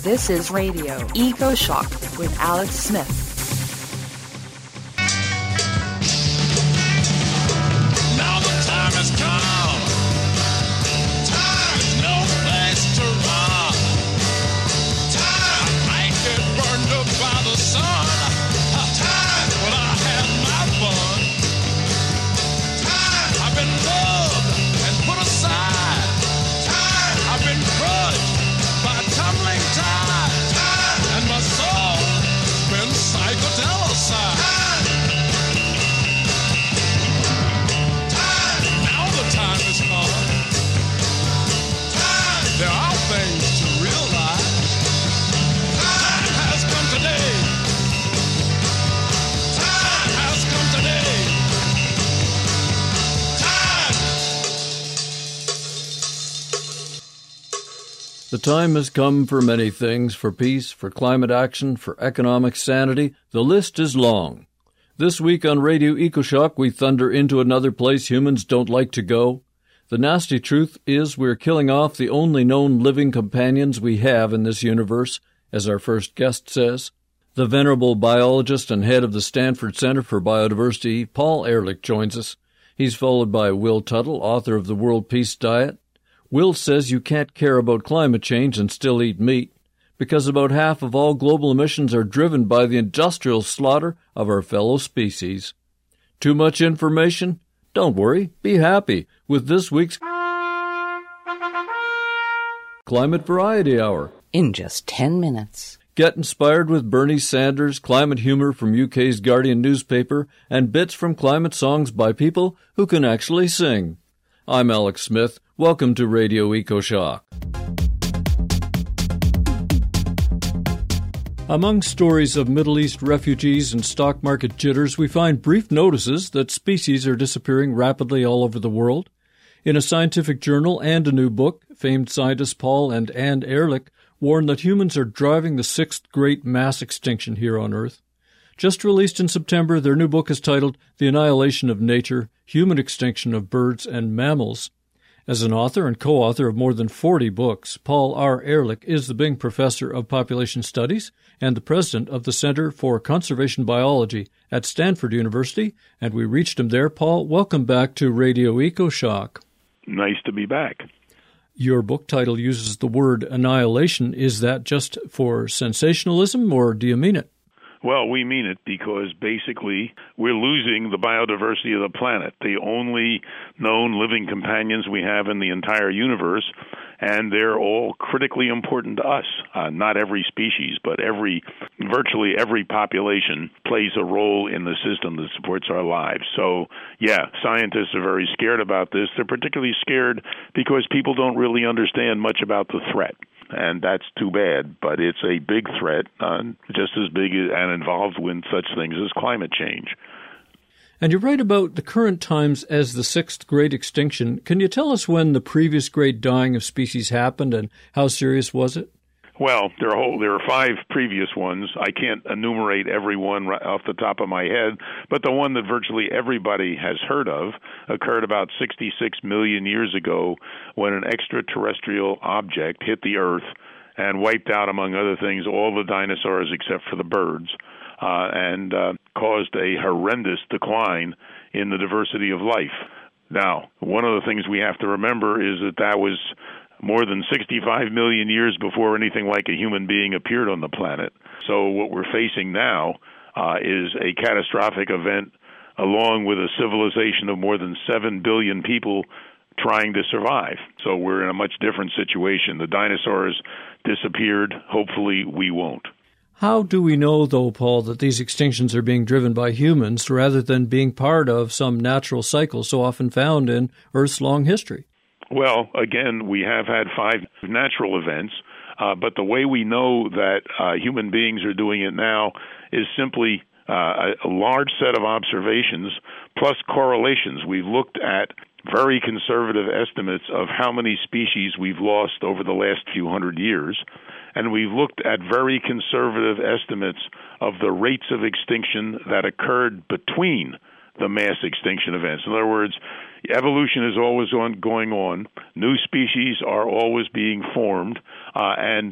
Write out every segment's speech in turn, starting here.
This is Radio Eco Shock with Alex Smith. Now the time has come. Time, no place to run. Time, I might get burned up by the sun. Time, but I had my fun. Time, I've been loved and put aside. Time, I've been crushed by tumbling tide. Time, and my soul's been psychedelicized. Time has come. Time. There are things to realize. Time has come today. Time has come today. The time has come for many things, for peace, for climate action, for economic sanity. The list is long. This week on Radio EcoShock, we thunder into another place humans don't like to go. The nasty truth is we're killing off the only known living companions we have in this universe, as our first guest says. The venerable biologist and head of the Stanford Center for Biodiversity, Paul Ehrlich, joins us. He's followed by Will Tuttle, author of The World Peace Diet. Will says you can't care about climate change and still eat meat, because about half of all global emissions are driven by the industrial slaughter of our fellow species. Too much information? Don't worry, be happy with this week's Climate Variety Hour. In just 10 minutes. Get inspired with Bernie Sanders, climate humor from UK's Guardian newspaper, and bits from climate songs by people who can actually sing. I'm Alex Smith. Welcome to Radio EcoShock. Among stories of Middle East refugees and stock market jitters, we find brief notices that species are disappearing rapidly all over the world. In a scientific journal and a new book, famed scientists Paul and Anne Ehrlich warn that humans are driving the sixth great mass extinction here on Earth. Just released in September, their new book is titled The Annihilation of Nature, Human Extinction of Birds and Mammals. As an author and co-author of more than 40 books, Paul R. Ehrlich is the Bing Professor of Population Studies and the president of the Center for Conservation Biology at Stanford University, and we reached him there. Paul, welcome back to Radio EcoShock. Nice to be back. Your book title uses the word annihilation. Is that just for sensationalism, or do you mean it? Well, we mean it because basically we're losing the biodiversity of the planet, the only known living companions we have in the entire universe, and they're all critically important to us. Not every species, but virtually every population plays a role in the system that supports our lives. So, yeah, scientists are very scared about this. They're particularly scared because people don't really understand much about the threat. And that's too bad, but it's a big threat, just as big and involved with such things as climate change. And you write about the current times as the sixth great extinction. Can you tell us when the previous great dying of species happened and how serious was it? Well, there are 5 previous ones. I can't enumerate every one right off the top of my head, but the one that virtually everybody has heard of occurred about 66 million years ago when an extraterrestrial object hit the Earth and wiped out, among other things, all the dinosaurs except for the birds, and caused a horrendous decline in the diversity of life. Now, one of the things we have to remember is that was more than 65 million years before anything like a human being appeared on the planet. So what we're facing now is a catastrophic event along with a civilization of more than 7 billion people trying to survive. So we're in a much different situation. The dinosaurs disappeared. Hopefully we won't. How do we know, though, Paul, that these extinctions are being driven by humans rather than being part of some natural cycle so often found in Earth's long history? Well, again, we have had 5 natural events, but the way we know that human beings are doing it now is simply a large set of observations plus correlations. We've looked at very conservative estimates of how many species we've lost over the last few hundred years, and we've looked at very conservative estimates of the rates of extinction that occurred between the mass extinction events. In other words, evolution is always going on. New species are always being formed, and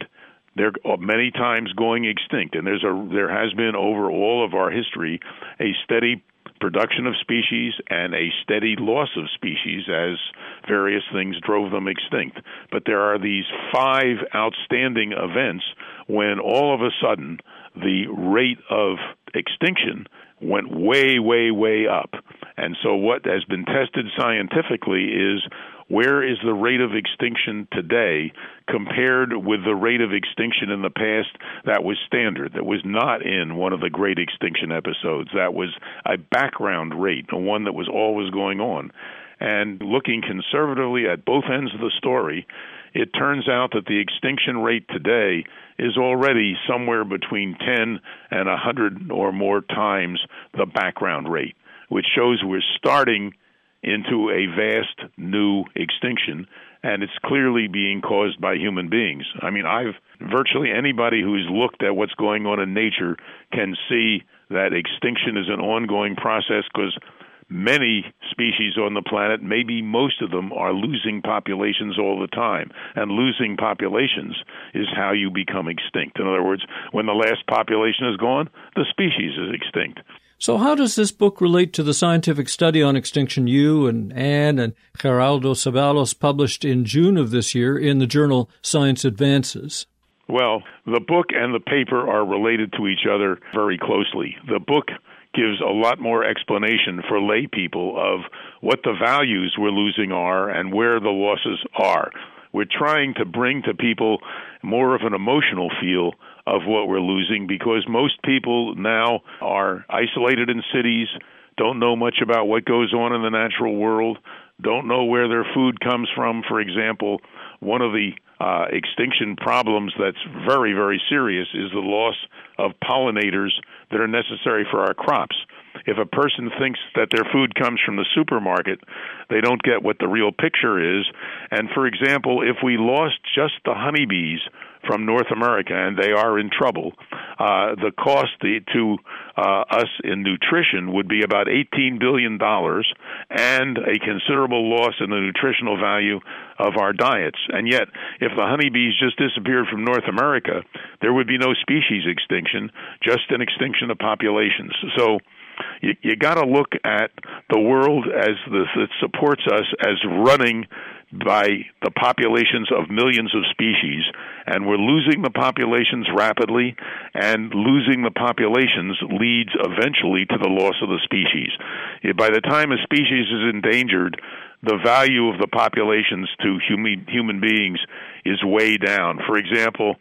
They're many times going extinct, and there has been over all of our history a steady production of species and a steady loss of species as various things drove them extinct. But there are these 5 outstanding events when all of a sudden the rate of extinction went way, way, way up. And so what has been tested scientifically is where is the rate of extinction today compared with the rate of extinction in the past that was standard, that was not in one of the great extinction episodes. That was a background rate, the one that was always going on. And looking conservatively at both ends of the story, it turns out that the extinction rate today is already somewhere between 10 and 100 or more times the background rate, which shows we're starting into a vast new extinction, and it's clearly being caused by human beings. I mean, virtually anybody who's looked at what's going on in nature can see that extinction is an ongoing process because many species on the planet, maybe most of them, are losing populations all the time. And losing populations is how you become extinct. In other words, when the last population is gone, the species is extinct. So how does this book relate to the scientific study on extinction you and Anne and Geraldo Ceballos published in June of this year in the journal Science Advances? Well, the book and the paper are related to each other very closely. The book gives a lot more explanation for lay people of what the values we're losing are and where the losses are. We're trying to bring to people more of an emotional feel of what we're losing because most people now are isolated in cities, don't know much about what goes on in the natural world, don't know where their food comes from. For example, one of the extinction problems that's very, very serious is the loss of pollinators that are necessary for our crops. If a person thinks that their food comes from the supermarket, they don't get what the real picture is. And for example, if we lost just the honeybees from North America, and they are in trouble, the cost to us in nutrition would be about $18 billion and a considerable loss in the nutritional value of our diets. And yet, if the honeybees just disappeared from North America, there would be no species extinction, just an extinction of populations. So you got to look at the world as that supports us as running by the populations of millions of species, and we're losing the populations rapidly, and losing the populations leads eventually to the loss of the species. By the time a species is endangered, the value of the populations to human beings is way down. For example,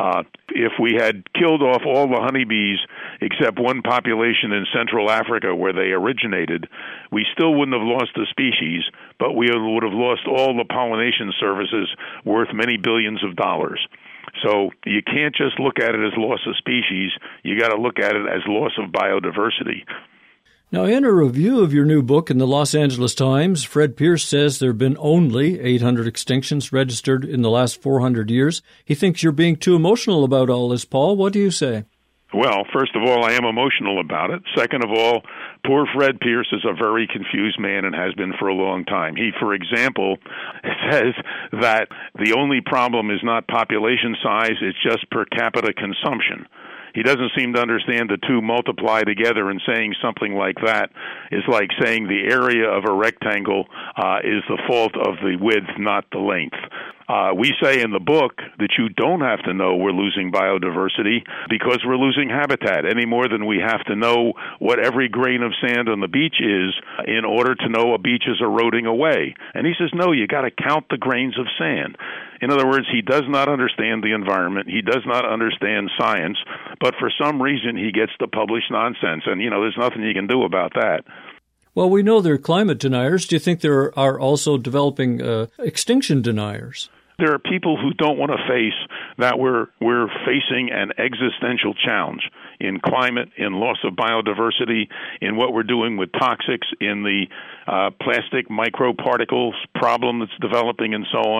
if we had killed off all the honeybees except one population in Central Africa where they originated, we still wouldn't have lost the species, but we would have lost all the pollination services worth many billions of dollars. So you can't just look at it as loss of species. You got to look at it as loss of biodiversity. Now, in a review of your new book in the Los Angeles Times, Fred Pierce says there have been only 800 extinctions registered in the last 400 years. He thinks you're being too emotional about all this, Paul. What do you say? Well, first of all, I am emotional about it. Second of all, poor Fred Pierce is a very confused man and has been for a long time. He, for example, says that the only problem is not population size, it's just per capita consumption. He doesn't seem to understand the two multiply together, and saying something like that is like saying the area of a rectangle is the fault of the width, not the length. We say in the book that you don't have to know we're losing biodiversity because we're losing habitat any more than we have to know what every grain of sand on the beach is in order to know a beach is eroding away. And he says, no, you got to count the grains of sand. In other words, he does not understand the environment. He does not understand science, but for some reason he gets to publish nonsense. And, there's nothing you can do about that. Well, we know they're climate deniers. Do you think there are also developing extinction deniers? There are people who don't want to face that we're facing an existential challenge in climate, in loss of biodiversity, in what we're doing with toxics, in the plastic microparticles problem that's developing, and so on.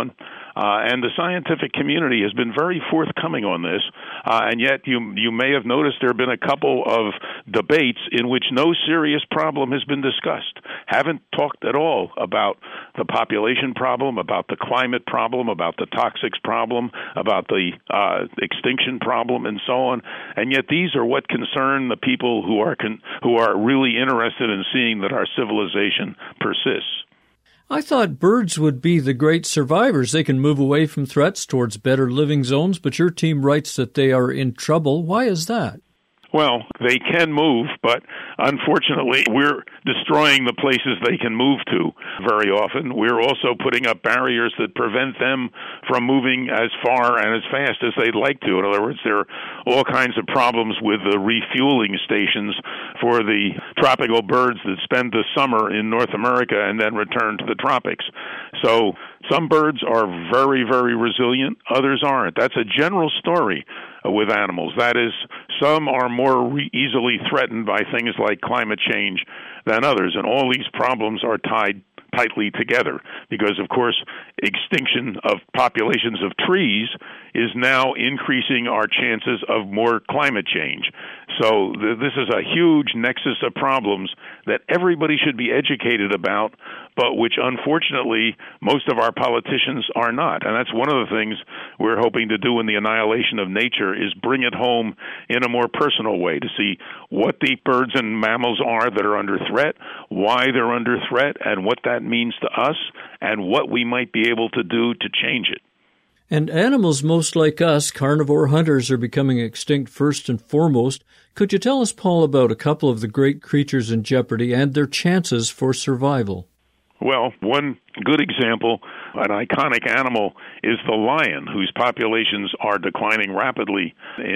And the scientific community has been very forthcoming on this, and yet you may have noticed there have been a couple of debates in which no serious problem has been discussed. Haven't talked at all about the population problem, about the climate problem, about the toxics problem, about the extinction problem, and so on. And yet these are what concern the people who are really interested in seeing that our civilization persists. I thought birds would be the great survivors. They can move away from threats towards better living zones, but your team writes that they are in trouble. Why is that? Well, they can move, but unfortunately, we're destroying the places they can move to very often. We're also putting up barriers that prevent them from moving as far and as fast as they'd like to. In other words, there are all kinds of problems with the refueling stations for the tropical birds that spend the summer in North America and then return to the tropics. So some birds are very, very resilient. Others aren't. That's a general story with animals. That is, some are more easily threatened by things like climate change than others, and all these problems are tied tightly together because, of course, extinction of populations of trees is now increasing our chances of more climate change. So this is a huge nexus of problems that everybody should be educated about, but which unfortunately most of our politicians are not. And that's one of the things we're hoping to do in the Annihilation of Nature is bring it home in a more personal way to see what the birds and mammals are that are under threat, why they're under threat, and what that means to us, and what we might be able to do to change it. And animals most like us, carnivore hunters, are becoming extinct first and foremost. Could you tell us, Paul, about a couple of the great creatures in jeopardy and their chances for survival? Well, one good example, an iconic animal, is the lion, whose populations are declining rapidly.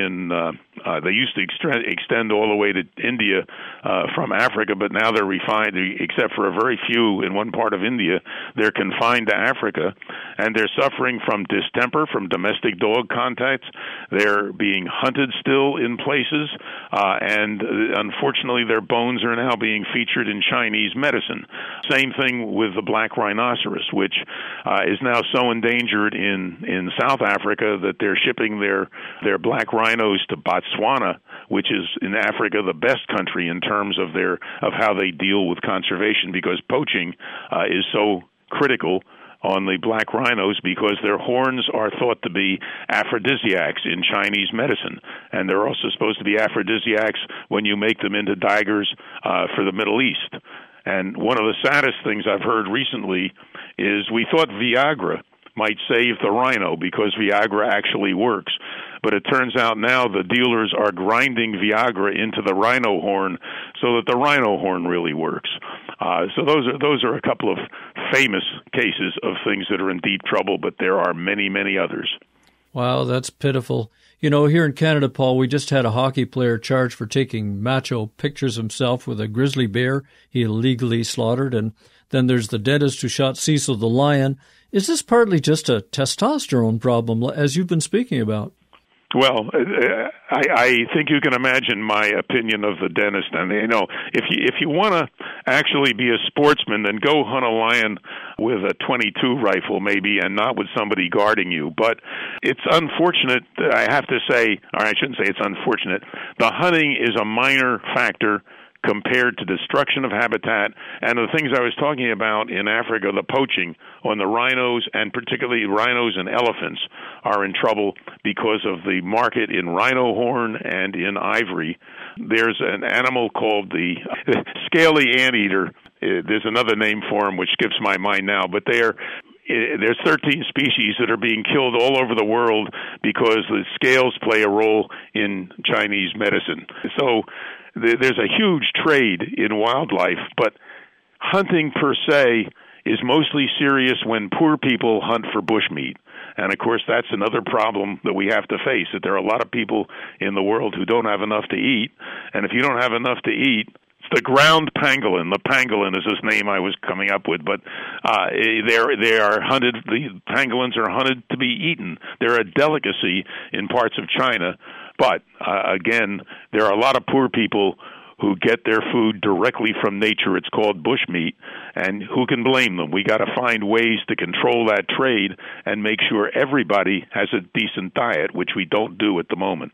They used to extend all the way to India from Africa, but now they're refined, except for a very few in one part of India. They're confined to Africa, and they're suffering from distemper, from domestic dog contacts. They're being hunted still in places, and unfortunately their bones are now being featured in Chinese medicine. Same thing with the black rhinoceros, which is now so endangered in South Africa that they're shipping their black rhinos to Botswana, which is in Africa the best country in terms of how they deal with conservation, because poaching is so critical on the black rhinos because their horns are thought to be aphrodisiacs in Chinese medicine, and they're also supposed to be aphrodisiacs when you make them into daggers for the Middle East. And one of the saddest things I've heard recently is we thought Viagra might save the rhino because Viagra actually works. But it turns out now the dealers are grinding Viagra into the rhino horn so that the rhino horn really works. So those are a couple of famous cases of things that are in deep trouble, but there are many, many others. Wow, that's pitiful. You know, here in Canada, Paul, we just had a hockey player charged for taking macho pictures himself with a grizzly bear he illegally slaughtered. And then there's the dentist who shot Cecil the lion. Is this partly just a testosterone problem, as you've been speaking about? Well, I think you can imagine my opinion of the dentist. And, you know, if you want to actually be a sportsman, then go hunt a lion with a .22 rifle maybe and not with somebody guarding you. But it's unfortunate, I have to say, or I shouldn't say it's unfortunate, the hunting is a minor factor compared to destruction of habitat and the things I was talking about in Africa, the poaching on the rhinos, and particularly rhinos and elephants are in trouble because of the market in rhino horn and in ivory. There's an animal called the scaly anteater. There's another name for him which skips my mind now, but there's 13 species that are being killed all over the world because the scales play a role in Chinese medicine. So there's a huge trade in wildlife, but hunting per se is mostly serious when poor people hunt for bushmeat. And, of course, that's another problem that we have to face, that there are a lot of people in the world who don't have enough to eat. And if you don't have enough to eat, it's the ground pangolin. The pangolin is this name I was coming up with, but they are hunted. The pangolins are hunted to be eaten. They're a delicacy in parts of China. But, again, there are a lot of poor people who get their food directly from nature. It's called bushmeat, and who can blame them? We got to find ways to control that trade and make sure everybody has a decent diet, which we don't do at the moment.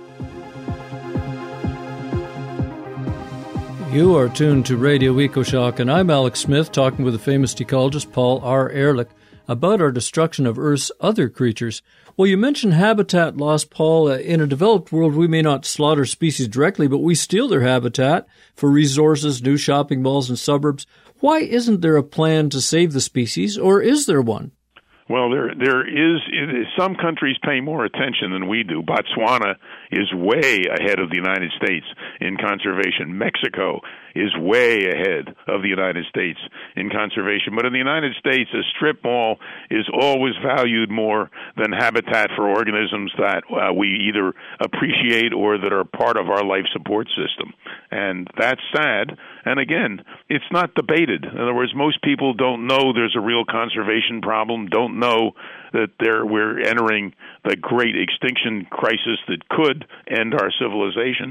You are tuned to Radio EcoShock, and I'm Alex Smith, talking with the famous ecologist Paul R. Ehrlich about our destruction of Earth's other creatures. Well, you mentioned habitat loss, Paul. In a developed world, we may not slaughter species directly, but we steal their habitat for resources, new shopping malls, and suburbs. Why isn't there a plan to save the species, or is there one? Well, there is. Some countries pay more attention than we do. Botswana is way ahead of the United States in conservation. Mexico is way ahead of the United States in conservation. But in the United States, a strip mall is always valued more than habitat for organisms that we either appreciate or that are part of our life support system. And that's sad. And again, it's not debated. In other words, most people don't know there's a real conservation problem, don't know that we're entering the great extinction crisis that could end our civilization.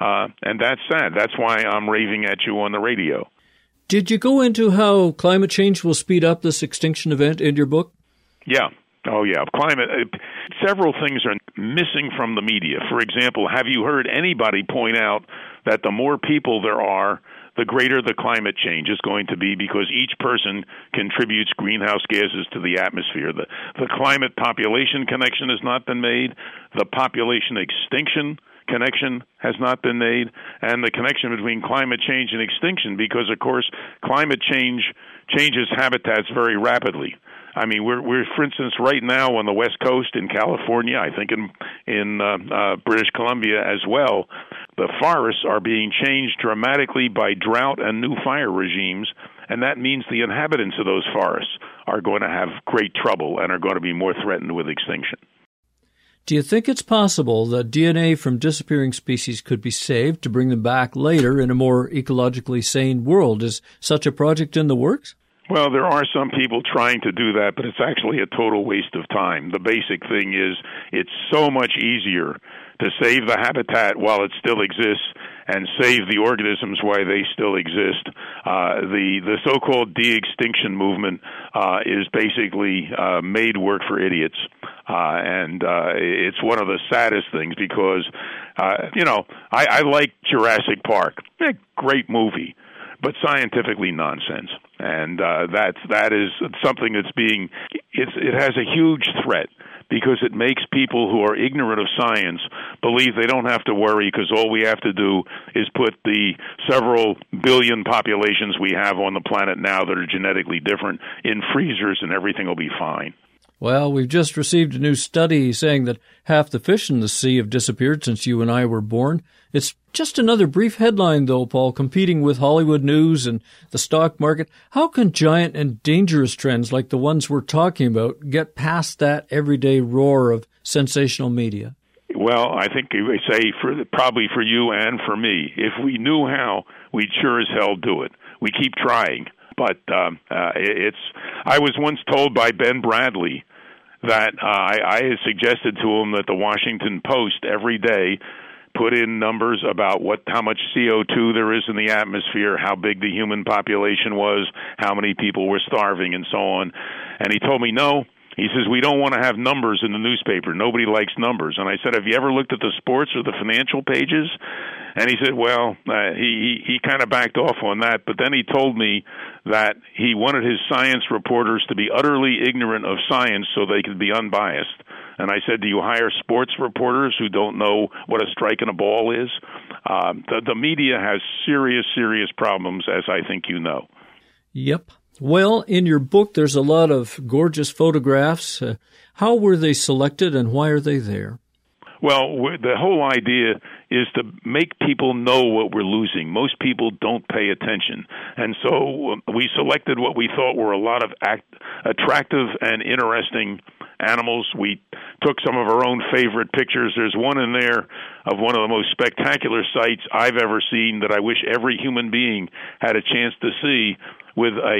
And that's sad. That's why I'm raving at you on the radio. Did you go into how climate change will speed up this extinction event in your book? Yeah. Oh, yeah. Climate. Several things are missing from the media. For example, have you heard anybody point out that the more people there are, the greater the climate change is going to be, because each person contributes greenhouse gases to the atmosphere. The climate population connection has not been made. The population extinction connection has not been made, and the connection between climate change and extinction, because, of course, climate change changes habitats very rapidly. I mean, we're for instance, right now on the West Coast in California, I think in British Columbia as well, the forests are being changed dramatically by drought and new fire regimes, and that means the inhabitants of those forests are going to have great trouble and are going to be more threatened with extinction. Do you think it's possible that DNA from disappearing species could be saved to bring them back later in a more ecologically sane world? Is such a project in the works? Well, there are some people trying to do that, but it's actually a total waste of time. The basic thing is it's so much easier to save the habitat while it still exists and save the organisms while they still exist. The so-called de-extinction movement is basically made work for idiots. And it's one of the saddest things because, I like Jurassic Park. Great movie, but scientifically nonsense. And that is something that's it has a huge threat, because it makes people who are ignorant of science believe they don't have to worry, because all we have to do is put the several billion populations we have on the planet now that are genetically different in freezers and everything will be fine. Well, we've just received a new study saying that half the fish in the sea have disappeared since you and I were born. It's just another brief headline, though, Paul, competing with Hollywood news and the stock market. How can giant and dangerous trends like the ones we're talking about get past that everyday roar of sensational media? Well, I think we say probably for you and for me, if we knew how, we'd sure as hell do it. We keep trying. But I was once told by Ben Bradley that I had suggested to him that the Washington Post every day put in numbers about how much CO2 there is in the atmosphere, how big the human population was, how many people were starving, and so on. And he told me, no. He says, we don't want to have numbers in the newspaper. Nobody likes numbers. And I said, have you ever looked at the sports or the financial pages? And he said, well, he kind of backed off on that. But then he told me that he wanted his science reporters to be utterly ignorant of science so they could be unbiased. And I said, do you hire sports reporters who don't know what a strike and a ball is? The media has serious, serious problems, as I think you know. Yep. Well, in your book, there's a lot of gorgeous photographs. How were they selected and why are they there? Well, the whole idea is to make people know what we're losing. Most people don't pay attention. And so we selected what we thought were a lot of attractive and interesting animals. We took some of our own favorite pictures. There's one in there of one of the most spectacular sights I've ever seen that I wish every human being had a chance to see, with a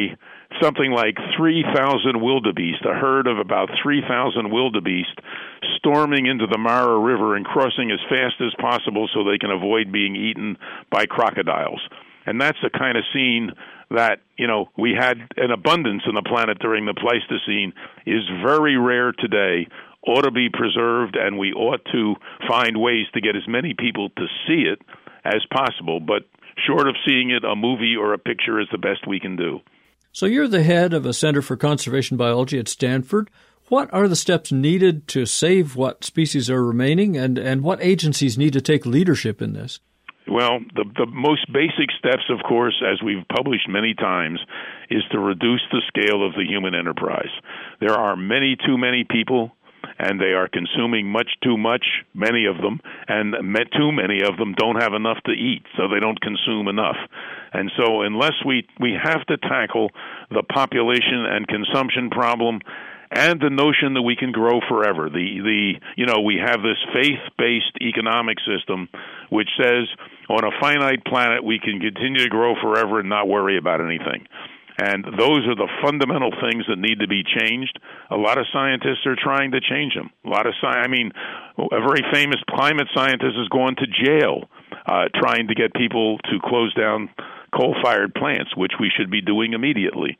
something like 3,000 wildebeest, a herd of about 3,000 wildebeest, storming into the Mara River and crossing as fast as possible so they can avoid being eaten by crocodiles. And that's the kind of scene that, we had an abundance on the planet during the Pleistocene, is very rare today, ought to be preserved, and we ought to find ways to get as many people to see it as possible. But short of seeing it, a movie or a picture is the best we can do. So you're the head of a Center for Conservation Biology at Stanford. What are the steps needed to save what species are remaining, and what agencies need to take leadership in this? Well, the most basic steps, of course, as we've published many times, is to reduce the scale of the human enterprise. There are too many people, and they are consuming much too much, many of them, and too many of them don't have enough to eat, so they don't consume enough. And so unless we have to tackle the population and consumption problem and the notion that we can grow forever. We have this faith-based economic system which says on a finite planet we can continue to grow forever and not worry about anything. And those are the fundamental things that need to be changed. A lot of scientists are trying to change them. A very famous climate scientist has gone to jail trying to get people to close down coal-fired plants, which we should be doing immediately.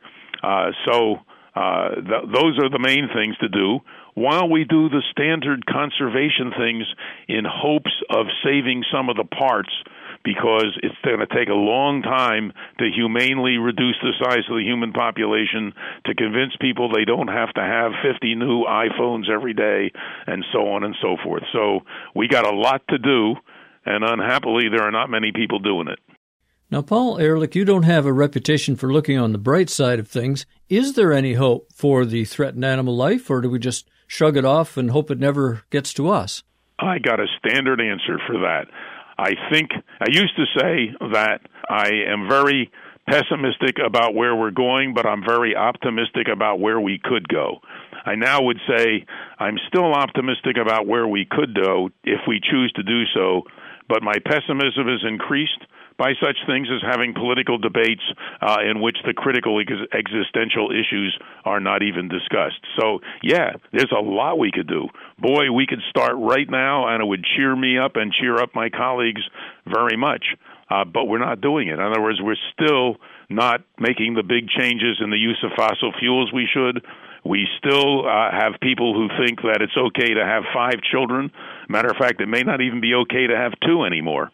Those are the main things to do, while we do the standard conservation things in hopes of saving some of the parts, because it's going to take a long time to humanely reduce the size of the human population, to convince people they don't have to have 50 new iPhones every day, and so on and so forth. So we got a lot to do, and unhappily there are not many people doing it. Now, Paul Ehrlich, you don't have a reputation for looking on the bright side of things. Is there any hope for the threatened animal life, or do we just shrug it off and hope it never gets to us? I got a standard answer for that. I used to say that I am very pessimistic about where we're going, but I'm very optimistic about where we could go. I now would say I'm still optimistic about where we could go if we choose to do so, but my pessimism is increased by such things as having political debates in which the critical existential issues are not even discussed. So, yeah, there's a lot we could do. Boy, we could start right now, and it would cheer me up and cheer up my colleagues very much. But we're not doing it. In other words, we're still not making the big changes in the use of fossil fuels we should. We still have people who think that it's okay to have 5 children. Matter of fact, it may not even be okay to have 2 anymore.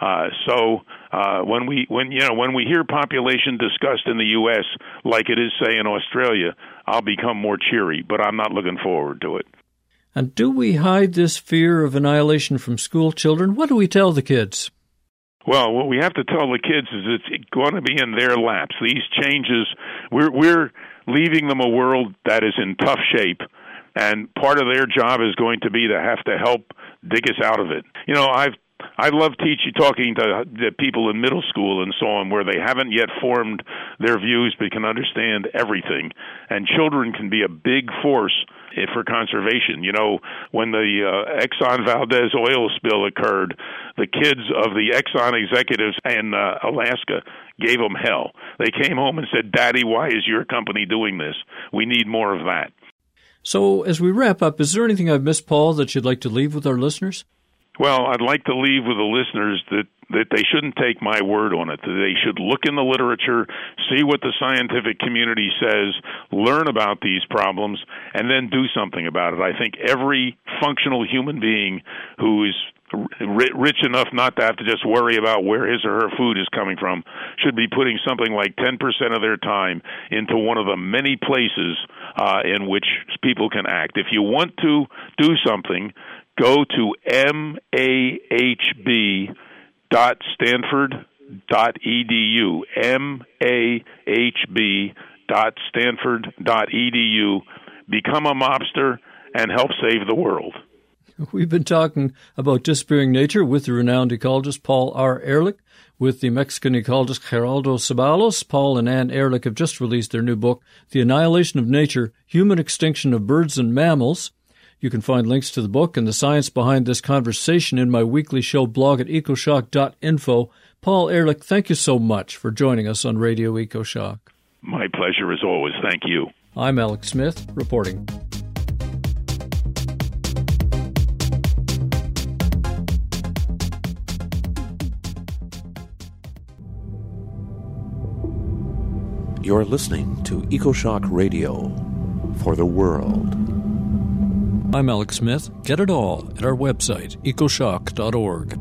When we hear population discussed in the U.S. like it is, say, in Australia, I'll become more cheery, but I'm not looking forward to it. And do we hide this fear of annihilation from school children? What do we tell the kids? Well, what we have to tell the kids is it's going to be in their laps. These changes, we're leaving them a world that is in tough shape, and part of their job is going to be to have to help dig us out of it. I love talking to people in middle school and so on, where they haven't yet formed their views but can understand everything. And children can be a big force for conservation. When the Exxon Valdez oil spill occurred, the kids of the Exxon executives in Alaska gave them hell. They came home and said, "Daddy, why is your company doing this? We need more of that." So as we wrap up, is there anything I've missed, Paul, that you'd like to leave with our listeners? Well, I'd like to leave with the listeners that they shouldn't take my word on it. That they should look in the literature, see what the scientific community says, learn about these problems, and then do something about it. I think every functional human being who is rich enough not to have to just worry about where his or her food is coming from should be putting something like 10% of their time into one of the many places in which people can act. If you want to do something, go to mahb.stanford.edu, mahb.stanford.edu. Become a mobster and help save the world. We've been talking about disappearing nature with the renowned ecologist Paul R. Ehrlich, with the Mexican ecologist Geraldo Ceballos. Paul and Ann Ehrlich have just released their new book, The Annihilation of Nature, Human Extinction of Birds and Mammals. You can find links to the book and the science behind this conversation in my weekly show blog at ecoshock.info. Paul Ehrlich, thank you so much for joining us on Radio EcoShock. My pleasure as always. Thank you. I'm Alex Smith, reporting. You're listening to EcoShock Radio for the world. I'm Alex Smith. Get it all at our website, ecoshock.org.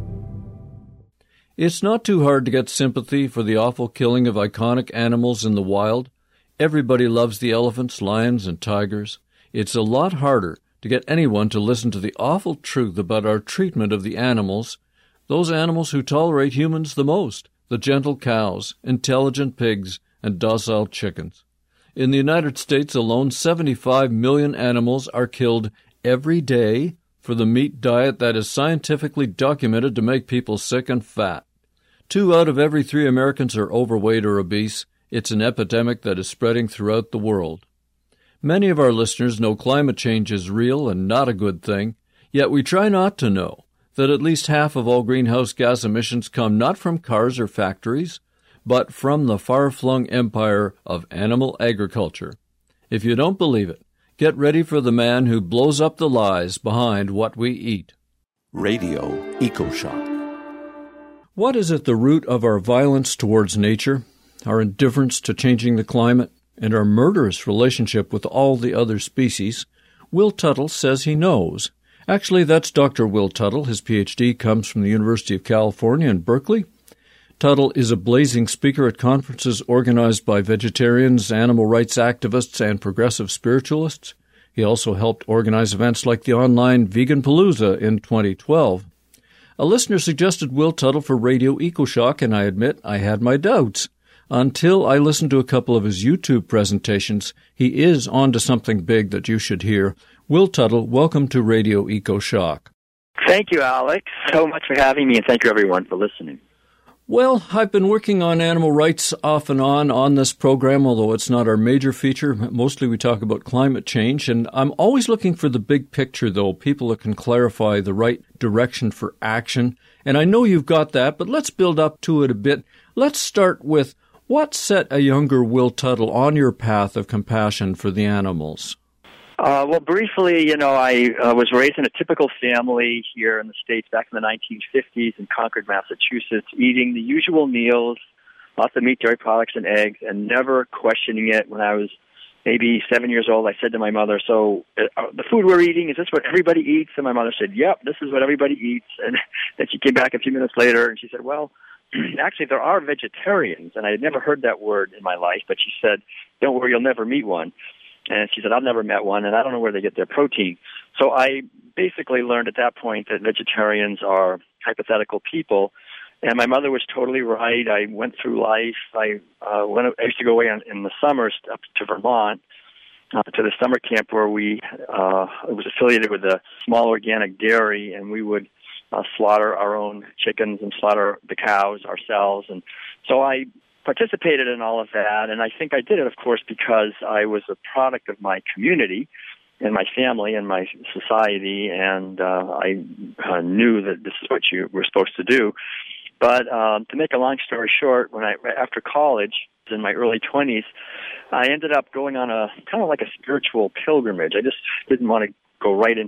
It's not too hard to get sympathy for the awful killing of iconic animals in the wild. Everybody loves the elephants, lions, and tigers. It's a lot harder to get anyone to listen to the awful truth about our treatment of the animals, those animals who tolerate humans the most, the gentle cows, intelligent pigs, and docile chickens. In the United States alone, 75 million animals are killed every day for the meat diet that is scientifically documented to make people sick and fat. 2 out of every 3 Americans are overweight or obese. It's an epidemic that is spreading throughout the world. Many of our listeners know climate change is real and not a good thing, yet we try not to know that at least half of all greenhouse gas emissions come not from cars or factories, but from the far-flung empire of animal agriculture. If you don't believe it, get ready for the man who blows up the lies behind what we eat. Radio EcoShock. What is at the root of our violence towards nature, our indifference to changing the climate, and our murderous relationship with all the other species? Will Tuttle says he knows. Actually, that's Dr. Will Tuttle. His Ph.D. comes from the University of California in Berkeley. Tuttle is a blazing speaker at conferences organized by vegetarians, animal rights activists, and progressive spiritualists. He also helped organize events like the online Vegan Palooza in 2012. A listener suggested Will Tuttle for Radio EcoShock, and I admit I had my doubts. Until I listened to a couple of his YouTube presentations, he is onto something big that you should hear. Will Tuttle, welcome to Radio EcoShock. Thank you, Alex, so much for having me, and thank you, everyone, for listening. Well, I've been working on animal rights off and on this program, although it's not our major feature. Mostly we talk about climate change, and I'm always looking for the big picture, though, people that can clarify the right direction for action. And I know you've got that, but let's build up to it a bit. Let's start with what set a younger Will Tuttle on your path of compassion for the animals? Well, briefly, I was raised in a typical family here in the States back in the 1950s in Concord, Massachusetts, eating the usual meals, lots of meat, dairy products, and eggs, and never questioning it. When I was maybe 7 years old, I said to my mother, so the food we're eating, is this what everybody eats? And my mother said, yep, this is what everybody eats. And then she came back a few minutes later, and she said, well, actually, there are vegetarians. And I had never heard that word in my life, but she said, don't worry, you'll never meet one. And she said, I've never met one, and I don't know where they get their protein. So I basically learned at that point that vegetarians are hypothetical people, and my mother was totally right. I went through life. I used to go away in the summers up to Vermont, to the summer camp where it was affiliated with a small organic dairy, and we would slaughter our own chickens and slaughter the cows ourselves. And so I participated in all of that, and I think I did it, of course, because I was a product of my community and my family and my society, and I knew that this is what you were supposed to do. But to make a long story short, after college, in my early 20s, I ended up going on a kind of like a spiritual pilgrimage. I just didn't want to go right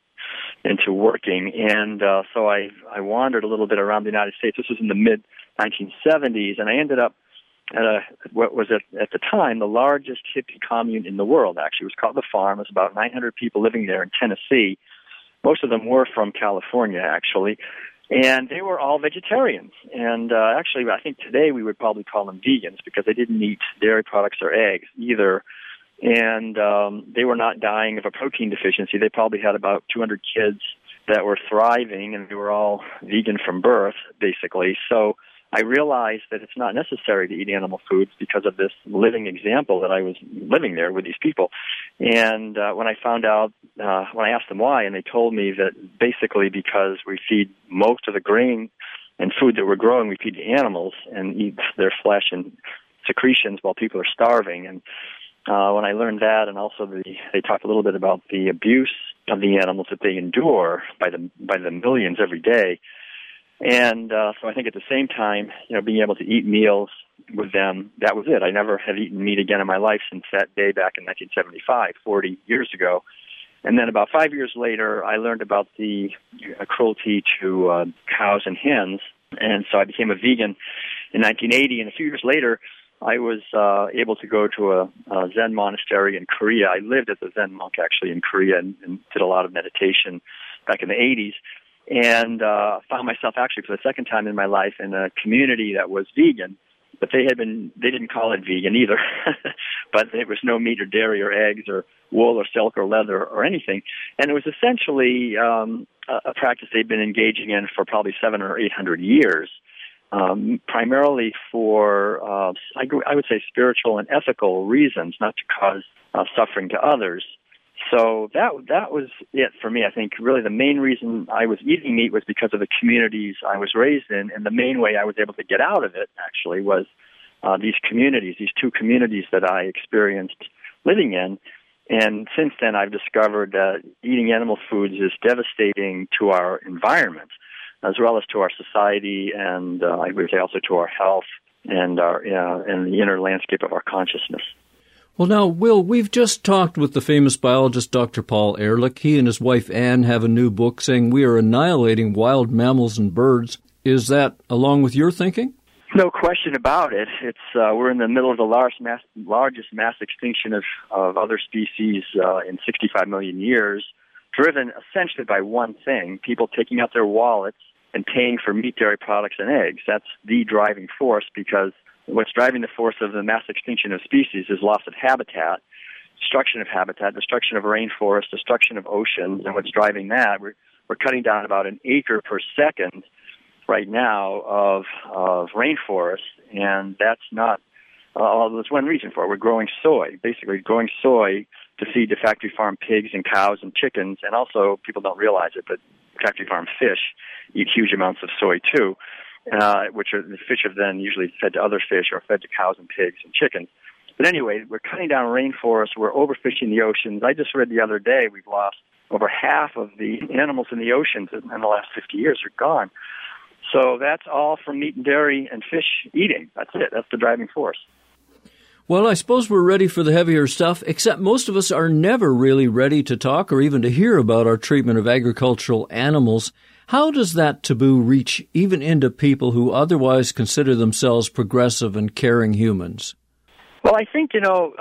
into working, and so I wandered a little bit around the United States. This was in the mid-1970s, and I ended up at what was at the time the largest hippie commune in the world, actually. It was called The Farm. It was about 900 people living there in Tennessee. Most of them were from California, actually. And they were all vegetarians. And actually, I think today we would probably call them vegans because they didn't eat dairy products or eggs either. And they were not dying of a protein deficiency. They probably had about 200 kids that were thriving, and they were all vegan from birth, basically. So I realized that it's not necessary to eat animal foods because of this living example that I was living there with these people. And when I found out, when I asked them why, and they told me that basically because we feed most of the grain and food that we're growing, we feed the animals and eat their flesh and secretions while people are starving. And when I learned that, and also they talked a little bit about the abuse of the animals that they endure by the millions every day. And so I think at the same time, being able to eat meals with them, that was it. I never had eaten meat again in my life since that day back in 1975, 40 years ago. And then about 5 years later, I learned about the cruelty to cows and hens, and so I became a vegan in 1980. And a few years later, I was able to go to a Zen monastery in Korea. I lived as a Zen monk, actually, in Korea and did a lot of meditation back in the 80s. And found myself actually for the second time in my life in a community that was vegan, but they didn't call it vegan either, but there was no meat or dairy or eggs or wool or silk or leather or anything. And it was essentially a practice they'd been engaging in for probably 700 or 800 years, primarily for, I would say, spiritual and ethical reasons, not to cause suffering to others. So that was it for me. I think really the main reason I was eating meat was because of the communities I was raised in, and the main way I was able to get out of it actually was these two communities that I experienced living in. And since then, I've discovered that eating animal foods is devastating to our environment, as well as to our society, and I would say also to our health and the inner landscape of our consciousness. Well, now, Will, we've just talked with the famous biologist Dr. Paul Ehrlich. He and his wife Anne have a new book saying we are annihilating wild mammals and birds. Is that along with your thinking? No question about it. It's we're in the middle of the largest mass extinction of other species in 65 million years, driven essentially by one thing: people taking out their wallets and paying for meat, dairy products, and eggs. That's the driving force, because what's driving the force of the mass extinction of species is loss of habitat, destruction of habitat, destruction of rainforests, destruction of oceans. And what's driving that, we're cutting down about an acre per second right now of rainforest, and that's not, there's one reason for it. We're growing soy, basically growing soy to feed the factory farm pigs and cows and chickens, and also, people don't realize it, but factory farm fish eat huge amounts of soy too. Which are the fish are then usually fed to other fish or fed to cows and pigs and chickens. But anyway, we're cutting down rainforests, we're overfishing the oceans. I just read the other day we've lost over half of the animals in the oceans in the last 50 years are gone. So that's all from meat and dairy and fish eating. That's it. That's the driving force. Well, I suppose we're ready for the heavier stuff, except most of us are never really ready to talk or even to hear about our treatment of agricultural animals. How does that taboo reach even into people who otherwise consider themselves progressive and caring humans? Well, I think,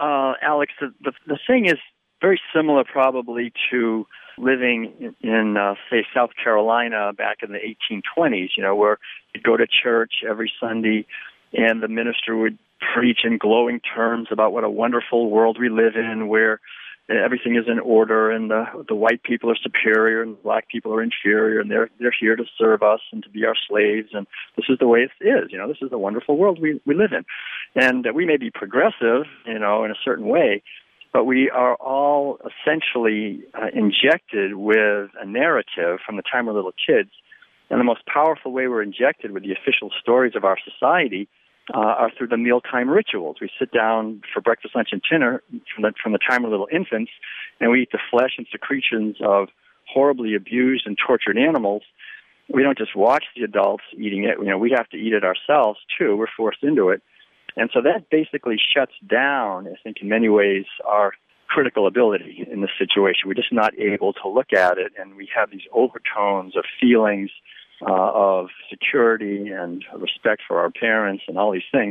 Alex, the thing is very similar probably to living in say, South Carolina back in the 1820s, where you'd go to church every Sunday and the minister would preach in glowing terms about what a wonderful world we live in, where everything is in order, and the white people are superior and the black people are inferior, and they're here to serve us and to be our slaves, and this is the way it is. This is the wonderful world we live in. And we may be progressive, in a certain way, but we are all essentially injected with a narrative from the time we're little kids. And the most powerful way we're injected with the official stories of our society are through the mealtime rituals. We sit down for breakfast, lunch, and dinner from the time we're little infants, and we eat the flesh and secretions of horribly abused and tortured animals. We don't just watch the adults eating it. We have to eat it ourselves, too. We're forced into it. And so that basically shuts down, I think, in many ways, our critical ability in this situation. We're just not able to look at it, and we have these overtones of feelings of security and respect for our parents and all these things.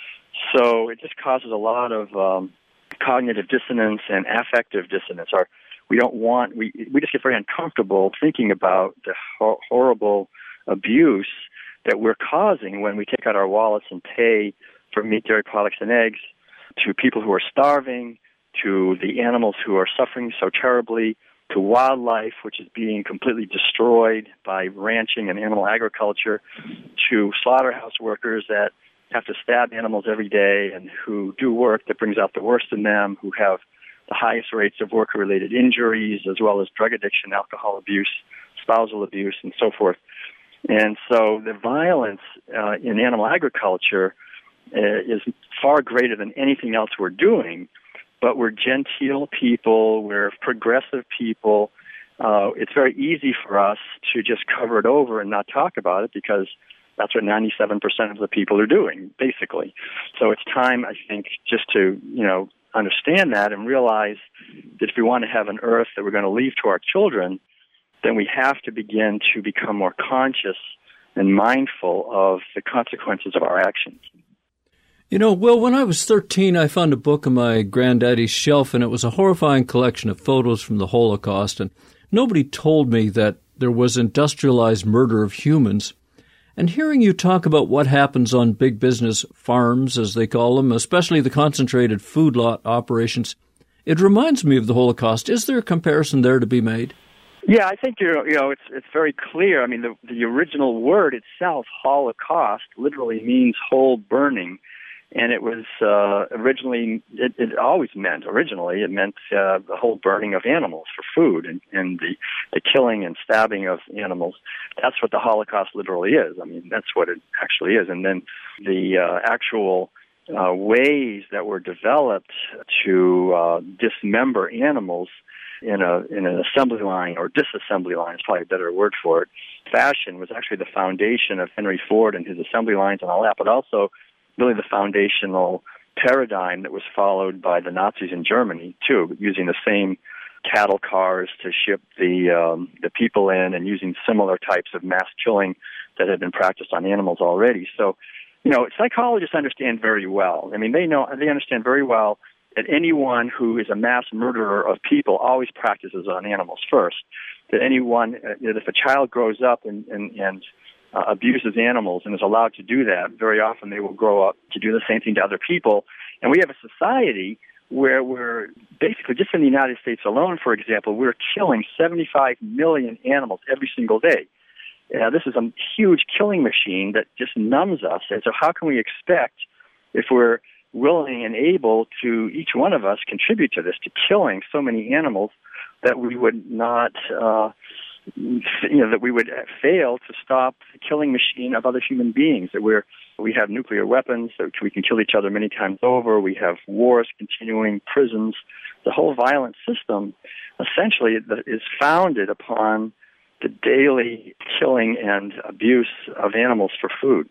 So it just causes a lot of cognitive dissonance and affective dissonance. We just get very uncomfortable thinking about the horrible abuse that we're causing when we take out our wallets and pay for meat, dairy products, and eggs to people who are starving, to the animals who are suffering so terribly, to wildlife, which is being completely destroyed by ranching and animal agriculture, to slaughterhouse workers that have to stab animals every day and who do work that brings out the worst in them, who have the highest rates of worker-related injuries, as well as drug addiction, alcohol abuse, spousal abuse, and so forth. And so the violence in animal agriculture is far greater than anything else we're doing. But we're genteel people, we're progressive people. It's very easy for us to just cover it over and not talk about it because That's what 97% of the people are doing, basically. So it's time, I think, just to, understand that and realize that if we want to have an earth that we're going to leave to our children, then we have to begin to become more conscious and mindful of the consequences of our actions. Well, when I was 13, I found a book on my granddaddy's shelf, and it was a horrifying collection of photos from the Holocaust, and nobody told me that there was industrialized murder of humans. And hearing you talk about what happens on big business farms, as they call them, especially the concentrated food lot operations, it reminds me of the Holocaust. Is there a comparison there to be made? Yeah, I think it's very clear. I mean, the original word itself, Holocaust, literally means whole burning, and it was originally it always meant the whole burning of animals for food and the killing and stabbing of animals. That's what the Holocaust literally is. I mean, that's what it actually is. And then the actual ways that were developed to dismember animals in an assembly line or disassembly line is probably a better word for it. Fashion was actually the foundation of Henry Ford and his assembly lines and all that, but also really the foundational paradigm that was followed by the Nazis in Germany too, using the same cattle cars to ship the people in and using similar types of mass killing that had been practiced on animals already. So, psychologists understand very well. I mean, they understand very well that anyone who is a mass murderer of people always practices on animals first. That anyone, that if a child grows up and abuses animals and is allowed to do that, very often they will grow up to do the same thing to other people. And we have a society where we're basically, just in the United States alone, for example, we're killing 75 million animals every single day. This is a huge killing machine that just numbs us. And so how can we expect, if we're willing and able to, each one of us, contribute to this, to killing so many animals, that we would not, that we would fail to stop the killing machine of other human beings, that we have nuclear weapons, that we can kill each other many times over, we have wars continuing, prisons. The whole violent system essentially is founded upon the daily killing and abuse of animals for food.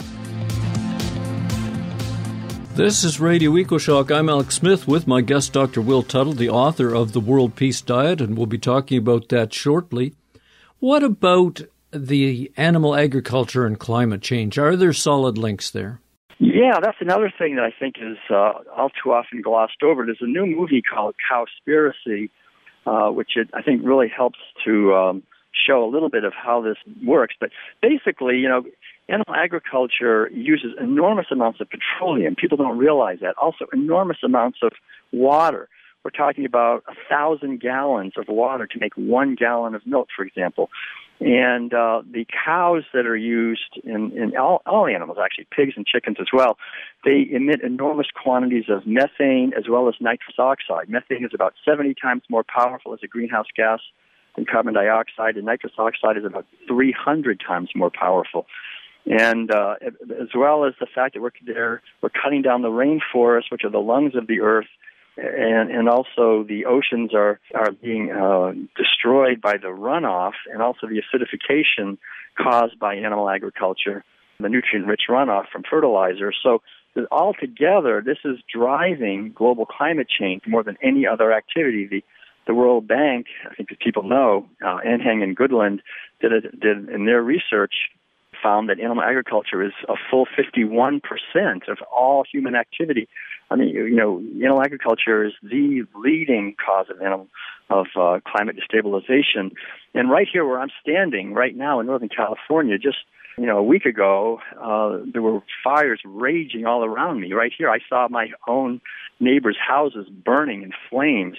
This is Radio EcoShock. I'm Alex Smith with my guest, Dr. Will Tuttle, the author of The World Peace Diet, and we'll be talking about that shortly. What about the animal agriculture and climate change? Are there solid links there? Yeah, that's another thing that I think is all too often glossed over. There's a new movie called Cowspiracy, which I think really helps to show a little bit of how this works. But basically, animal agriculture uses enormous amounts of petroleum. People don't realize that. Also, enormous amounts of water. We're talking about 1,000 gallons of water to make 1 gallon of milk, for example. And the cows that are used in all animals, actually, pigs and chickens as well, they emit enormous quantities of methane as well as nitrous oxide. Methane is about 70 times more powerful as a greenhouse gas than carbon dioxide, and nitrous oxide is about 300 times more powerful. And as well as the fact that we're cutting down the rainforests, which are the lungs of the earth, and also the oceans are being destroyed by the runoff, and also the acidification caused by animal agriculture, the nutrient-rich runoff from fertilizer. So altogether, this is driving global climate change more than any other activity. The World Bank, I think as people know, Enhang and Goodland did in their research, found that animal agriculture is a full 51% of all human activity. I mean, animal agriculture is the leading cause of climate destabilization. And right here where I'm standing right now in Northern California, just a week ago, there were fires raging all around me. Right here, I saw my own neighbors' houses burning in flames.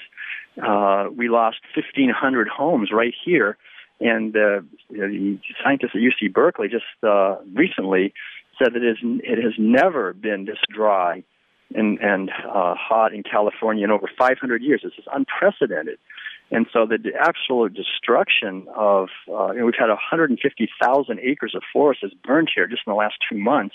We lost 1,500 homes right here. And the scientists at UC Berkeley just recently said that it has never been this dry and hot in California in over 500 years. This is unprecedented. And so the absolute destruction of, we've had 150,000 acres of forest has burned here just in the last 2 months,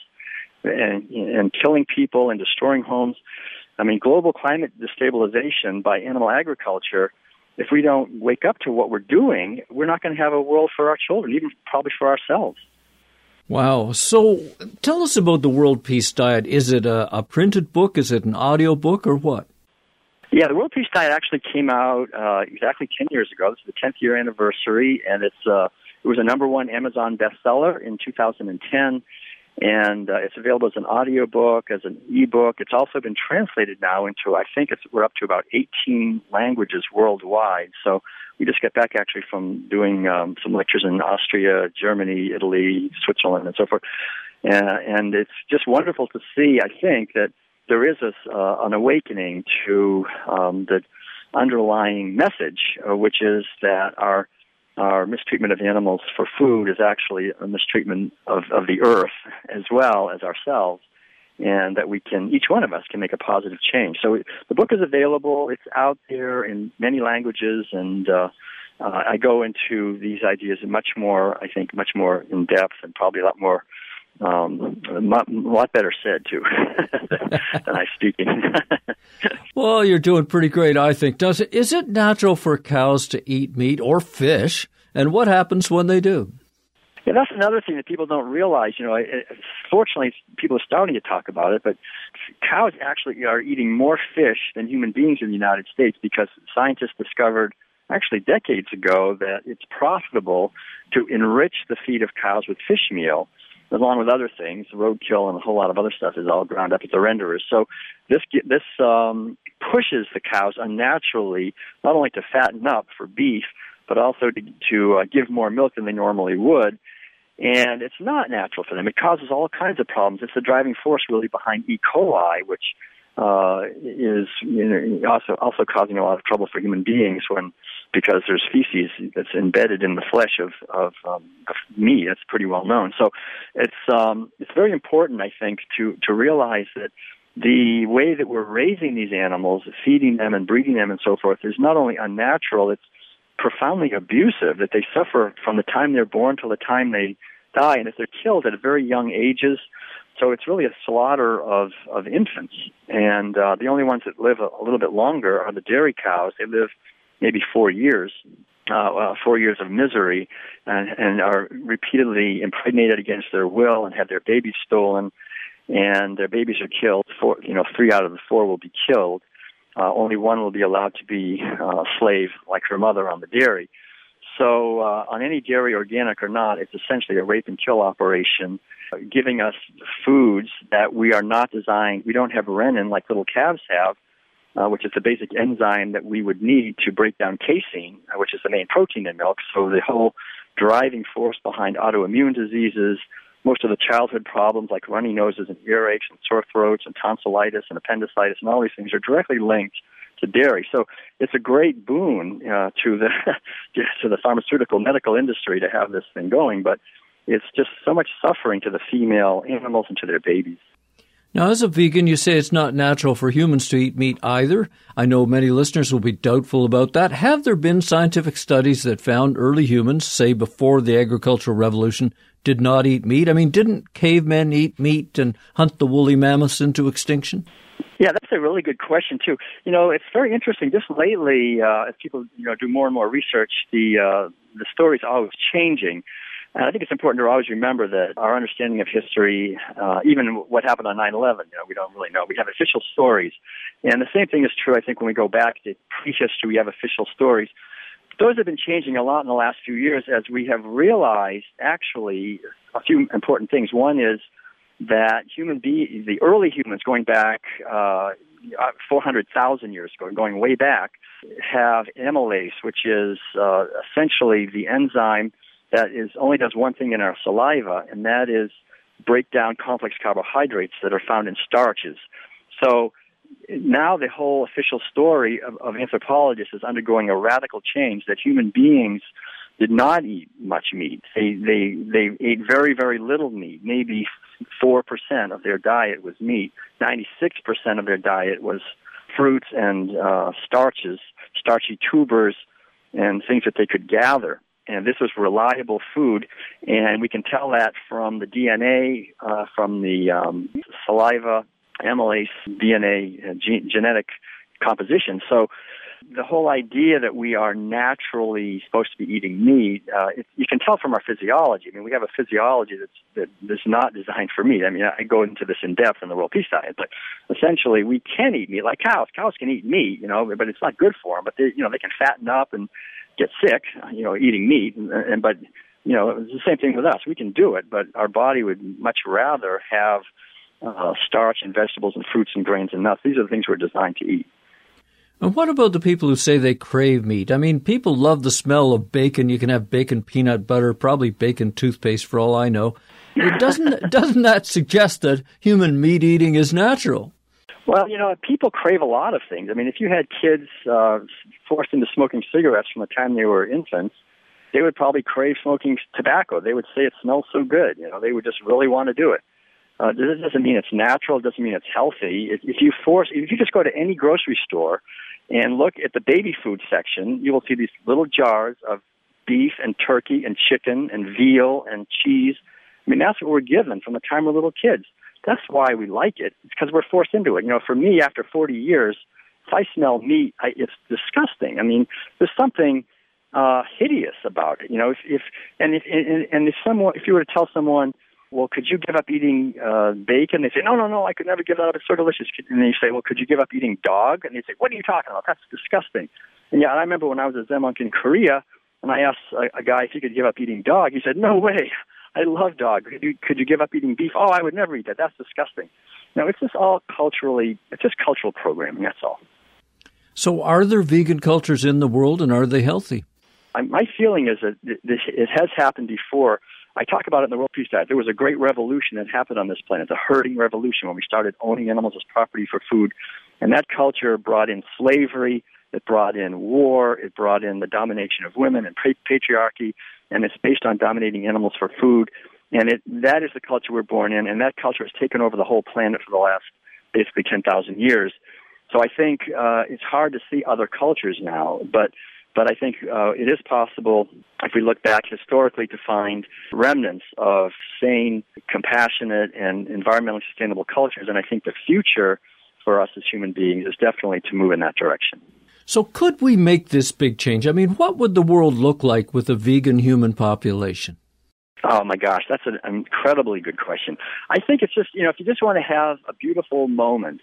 and killing people and destroying homes. I mean, global climate destabilization by animal agriculture, if we don't wake up to what we're doing, we're not going to have a world for our children, even probably for ourselves. Wow. So tell us about the World Peace Diet. Is it a printed book? Is it an audio book or what? Yeah, the World Peace Diet actually came out exactly 10 years ago. This is the 10th year anniversary, and it was a #1 Amazon bestseller in 2010, and it's available as an audio book, as an ebook. It's also been translated now into, I think we're up to about 18 languages worldwide. So we just got back actually from doing some lectures in Austria, Germany, Italy, Switzerland, and so forth. And it's just wonderful to see, I think, that there is an awakening to the underlying message, which is that our mistreatment of animals for food is actually a mistreatment of the earth as well as ourselves, and that each one of us can make a positive change. So the book is available. It's out there in many languages, and I go into these ideas much more in depth, and probably a lot better said, too, than I speak in. Well, you're doing pretty great, I think. Is it natural for cows to eat meat or fish, and what happens when they do? Yeah, that's another thing that people don't realize. Fortunately, people are starting to talk about it, but cows actually are eating more fish than human beings in the United States because scientists discovered actually decades ago that it's profitable to enrich the feed of cows with fish meal, along with other things. Roadkill and a whole lot of other stuff is all ground up at the renderers. So this pushes the cows unnaturally, not only to fatten up for beef, but also to give more milk than they normally would. And it's not natural for them. It causes all kinds of problems. It's the driving force really behind E. coli, which is also causing a lot of trouble for human beings because there's feces that's embedded in the flesh of meat. It's pretty well known. So it's very important, I think, to realize that the way that we're raising these animals, feeding them and breeding them and so forth, is not only unnatural, it's profoundly abusive, that they suffer from the time they're born till the time they die, and if they're killed at very young ages. So it's really a slaughter of infants, and the only ones that live a little bit longer are the dairy cows. They live maybe 4 years, 4 years of misery, and are repeatedly impregnated against their will and have their babies stolen, and their babies are killed. 3 out of the 4 will be killed. Only one will be allowed to be a slave like her mother on the dairy. So on any dairy, organic or not, it's essentially a rape and kill operation, giving us foods that we are not designed. We don't have renin like little calves have, which is the basic enzyme that we would need to break down casein, which is the main protein in milk. So the whole driving force behind autoimmune diseases, most of the childhood problems like runny noses and earaches and sore throats and tonsillitis and appendicitis and all these things are directly linked to dairy. So it's a great boon to the pharmaceutical medical industry to have this thing going, but it's just so much suffering to the female animals and to their babies. Now, as a vegan, you say it's not natural for humans to eat meat either. I know many listeners will be doubtful about that. Have there been scientific studies that found early humans, say before the agricultural revolution, did not eat meat? I mean, didn't cavemen eat meat and hunt the woolly mammoths into extinction? Yeah, that's a really good question, too. It's very interesting. Just lately, as people do more and more research, the story's always changing. And I think it's important to always remember that our understanding of history, even what happened on 9/11, we don't really know. We have official stories. And the same thing is true, I think, when we go back to prehistory, we have official stories. Those have been changing a lot in the last few years as we have realized, actually, a few important things. One is that the early humans, going back 400,000 years ago, going way back, have amylase, which is essentially the enzyme that only does one thing in our saliva, and that is break down complex carbohydrates that are found in starches. So now the whole official story of anthropologists is undergoing a radical change, that human beings did not eat much meat. They ate very, very little meat. Maybe 4% of their diet was meat. 96% of their diet was fruits and starches, starchy tubers, and things that they could gather. And this was reliable food, and we can tell that from the DNA, from the saliva, amylase, DNA, genetic composition. So The whole idea that we are naturally supposed to be eating meat, you can tell from our physiology. I mean, we have a physiology that's not designed for meat. I mean, I go into this in depth in the World Peace Diet, but essentially we can eat meat like cows. Cows can eat meat, but it's not good for them. But they can fatten up and get sick, eating meat. But it's the same thing with us. We can do it, but our body would much rather have starch and vegetables and fruits and grains and nuts. These are the things we're designed to eat. And what about the people who say they crave meat? I mean, people love the smell of bacon. You can have bacon peanut butter, probably bacon toothpaste for all I know. Doesn't that suggest that human meat eating is natural? Well, people crave a lot of things. I mean, if you had kids forced into smoking cigarettes from the time they were infants, they would probably crave smoking tobacco. They would say it smells so good. They would just really want to do it. This doesn't mean it's natural. It doesn't mean it's healthy. If you just go to any grocery store and look at the baby food section, you will see these little jars of beef and turkey and chicken and veal and cheese. I mean, that's what we're given from the time we're little kids. That's why we like it. It's because we're forced into it. For me, after 40 years, if I smell meat, it's disgusting. I mean, there's something hideous about it. If you were to tell someone, well, could you give up eating bacon? They say, no, I could never give that up. It's so delicious. And then you say, well, could you give up eating dog? And they say, what are you talking about? That's disgusting. And I remember when I was a Zen monk in Korea, and I asked a guy if he could give up eating dog. He said, no way. I love dog. Could you give up eating beef? Oh, I would never eat that. That's disgusting. It's just all it's just cultural programming. That's all. So are there vegan cultures in the world, and are they healthy? My feeling is that it has happened before. I talk about it in the World Peace Diet. There was a great revolution that happened on this planet, the herding revolution, when we started owning animals as property for food. And that culture brought in slavery, it brought in war, it brought in the domination of women and patriarchy, and it's based on dominating animals for food. And that is the culture we're born in, and that culture has taken over the whole planet for the last basically 10,000 years. So I think it's hard to see other cultures now, but I think it is possible, if we look back historically, to find remnants of sane, compassionate, and environmentally sustainable cultures. And I think the future for us as human beings is definitely to move in that direction. So could we make this big change? I mean, what would the world look like with a vegan human population? Oh, my gosh, that's an incredibly good question. I think it's just, if you just want to have a beautiful moment,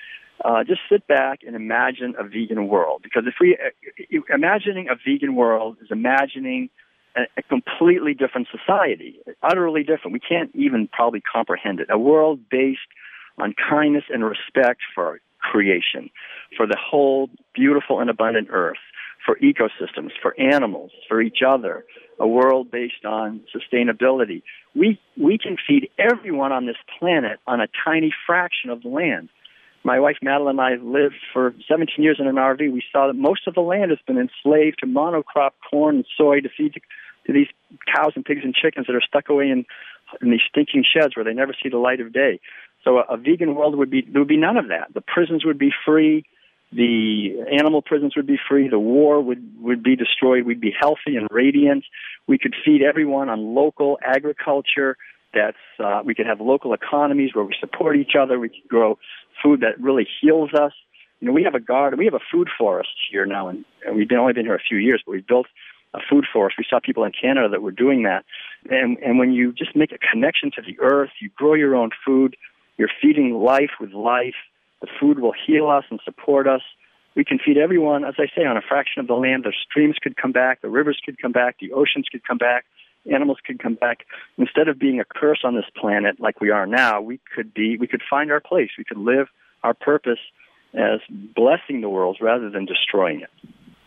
just sit back and imagine a vegan world. Because imagining a vegan world is imagining a completely different society, utterly different. We can't even probably comprehend it. A world based on kindness and respect for creation, for the whole beautiful and abundant earth, for ecosystems, for animals, for each other. A world based on sustainability. We can feed everyone on this planet on a tiny fraction of the land. My wife Madeline and I lived for 17 years in an RV. We saw that most of the land has been enslaved to monocrop corn and soy to feed to these cows and pigs and chickens that are stuck away in these stinking sheds where they never see the light of day. So a vegan world there would be none of that. The prisons would be free. The animal prisons would be free. The war would be destroyed. We'd be healthy and radiant. We could feed everyone on local agriculture. We could have local economies where we support each other. We could grow food that really heals us. We have a garden. We have a food forest here now, and we've only been here a few years, but we've built a food forest. We saw people in Canada that were doing that. And when you just make a connection to the earth, you grow your own food, you're feeding life with life. The food will heal us and support us. We can feed everyone, as I say, on a fraction of the land. The streams could come back, the rivers could come back, the oceans could come back, animals could come back. Instead of being a curse on this planet like we are now, we could find our place. We could live our purpose as blessing the world rather than destroying it.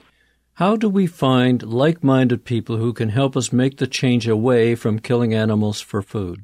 How do we find like-minded people who can help us make the change away from killing animals for food?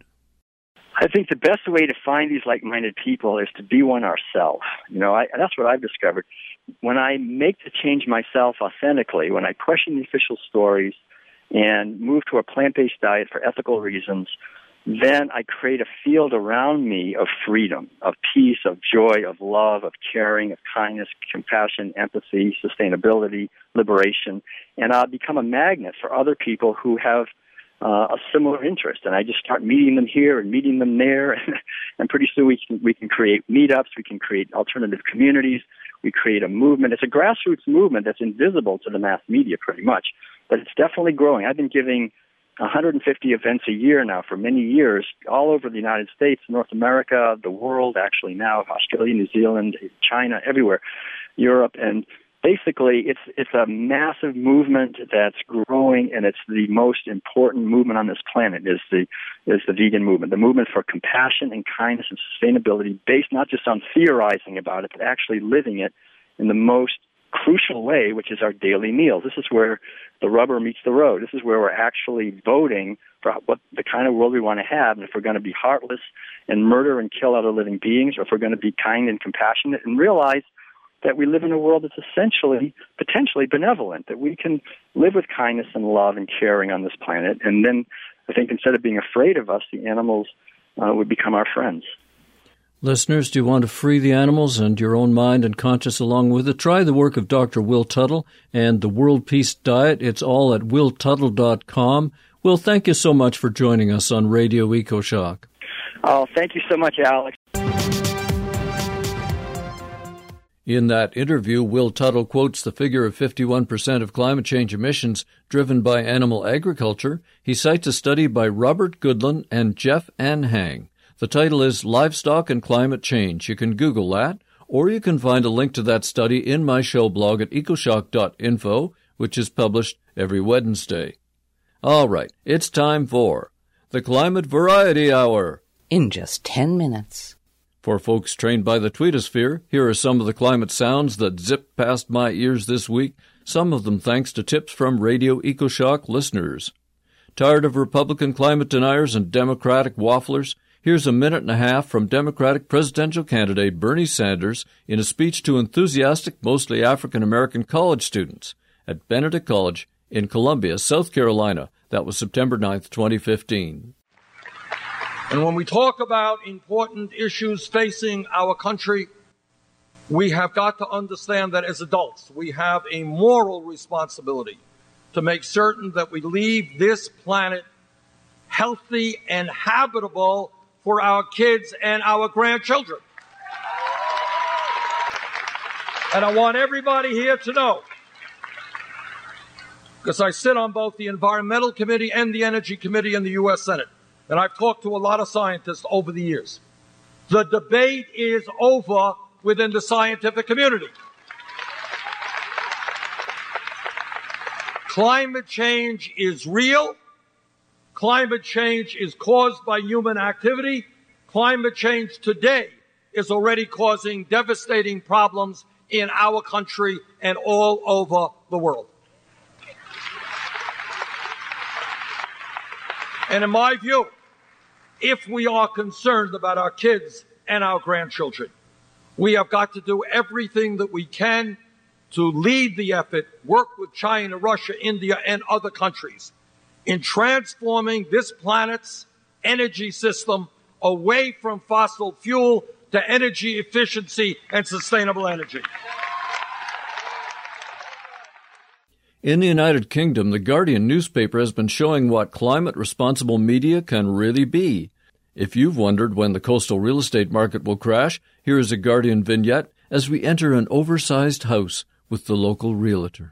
I think the best way to find these like-minded people is to be one ourselves. That's what I've discovered. When I make the change myself authentically, when I question the official stories and move to a plant-based diet for ethical reasons, then I create a field around me of freedom, of peace, of joy, of love, of caring, of kindness, compassion, empathy, sustainability, liberation, and I'll become a magnet for other people who have a similar interest. And I just start meeting them here and meeting them there, and pretty soon we can create meetups, we can create alternative communities, We create a movement. It's a grassroots movement that's invisible to the mass media pretty much, but it's definitely growing. I've been giving 150 events a year now for many years, all over the United States, North America, the world, actually now, Australia, New Zealand, China, everywhere, Europe, and basically it's a massive movement that's growing, and it's the most important movement on this planet is the vegan movement, the movement for compassion and kindness and sustainability based not just on theorizing about it, but actually living it in the most crucial way, which is our daily meals. This is where the rubber meets the road. This is where we're actually voting for what the kind of world we want to have, and if we're going to be heartless and murder and kill other living beings, or if we're going to be kind and compassionate and realize that we live in a world that's essentially, potentially benevolent, that we can live with kindness and love and caring on this planet. And then I think instead of being afraid of us, the animals would become our friends. Listeners, do you want to free the animals and your own mind and conscience along with it? Try the work of Dr. Will Tuttle and the World Peace Diet. It's all at willtuttle.com. Will, thank you so much for joining us on Radio EcoShock. Oh, thank you so much, Alex. In that interview, Will Tuttle quotes the figure of 51% of climate change emissions driven by animal agriculture. He cites a study by Robert Goodland and Jeff Anhang. The title is Livestock and Climate Change. You can Google that, or you can find a link to that study in my show blog at ecoshock.info, which is published every Wednesday. All right, it's time for the Climate Variety Hour. In just 10 minutes. For folks trained by the tweetosphere, here are some of the climate sounds that zipped past my ears this week, some of them thanks to tips from Radio EcoShock listeners. Tired of Republican climate deniers and Democratic wafflers? Here's a minute and a half from Democratic presidential candidate Bernie Sanders in a speech to enthusiastic, mostly African-American college students at Benedict College in Columbia, South Carolina. That was September 9th, 2015. And when we talk about important issues facing our country, we have got to understand that as adults, we have a moral responsibility to make certain that we leave this planet healthy and habitable for our kids and our grandchildren. And I want everybody here to know, because I sit on both the Environmental Committee and the Energy Committee in the U.S. Senate, and I've talked to a lot of scientists over the years. The debate is over within the scientific community. Climate change is real. Climate change is caused by human activity. Climate change today is already causing devastating problems in our country and all over the world. And in my view, if we are concerned about our kids and our grandchildren, we have got to do everything that we can to lead the effort, work with China, Russia, India, and other countries in transforming this planet's energy system away from fossil fuel to energy efficiency and sustainable energy. In the United Kingdom, the Guardian newspaper has been showing what climate-responsible media can really be. If you've wondered when the coastal real estate market will crash, here is a Guardian vignette as we enter an oversized house with the local realtor.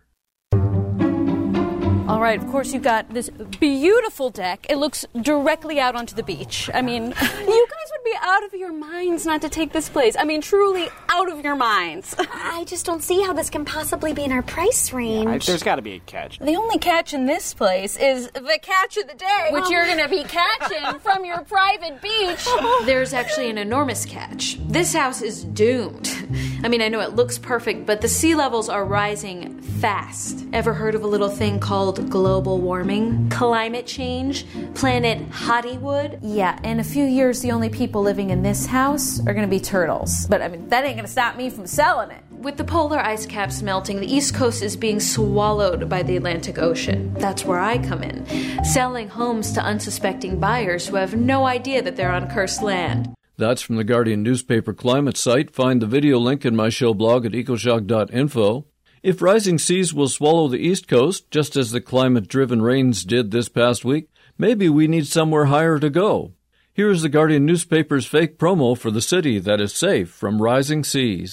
All right, of course, you've got this beautiful deck. It looks directly out onto the beach. I mean, you guys would be out of your minds not to take this place. I mean, truly out of your minds. I just don't see how this can possibly be in our price range. There's got to be a catch. The only catch in this place is the catch of the day, which you're going to be catching from your private beach. There's actually an enormous catch. This house is doomed. I mean, I know it looks perfect, but the sea levels are rising fast. Ever heard of a little thing called global warming? Climate change? Planet Hollywood? Yeah, in a few years, the only people living in this house are going to be turtles. But, I mean, that ain't going to stop me from selling it. With the polar ice caps melting, the East Coast is being swallowed by the Atlantic Ocean. That's where I come in, selling homes to unsuspecting buyers who have no idea that they're on cursed land. That's from the Guardian newspaper climate site. Find the video link in my show blog at ecoshock.info. If rising seas will swallow the East Coast, just as the climate-driven rains did this past week, maybe we need somewhere higher to go. Here is the Guardian newspaper's fake promo for the city that is safe from rising seas.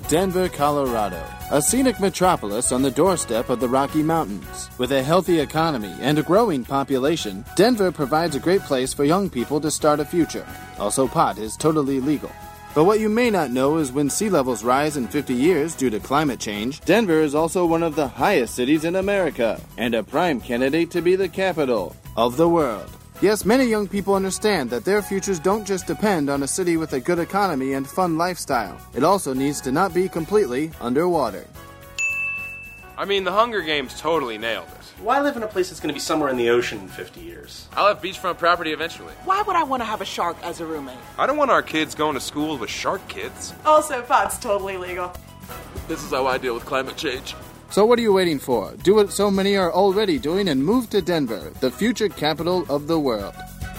Denver, Colorado, a scenic metropolis on the doorstep of the Rocky Mountains. With a healthy economy and a growing population, Denver provides a great place for young people to start a future. Also, pot is totally legal. But what you may not know is when sea levels rise in 50 years due to climate change, Denver is also one of the highest cities in America and a prime candidate to be the capital of the world. Yes, many young people understand that their futures don't just depend on a city with a good economy and fun lifestyle. It also needs to not be completely underwater. I mean, the Hunger Games totally nailed it. Why live in a place that's going to be somewhere in the ocean in 50 years? I'll have beachfront property eventually. Why would I want to have a shark as a roommate? I don't want our kids going to school with shark kids. Also, pot's totally legal. This is how I deal with climate change. So what are you waiting for? Do what so many are already doing and move to Denver, the future capital of the world.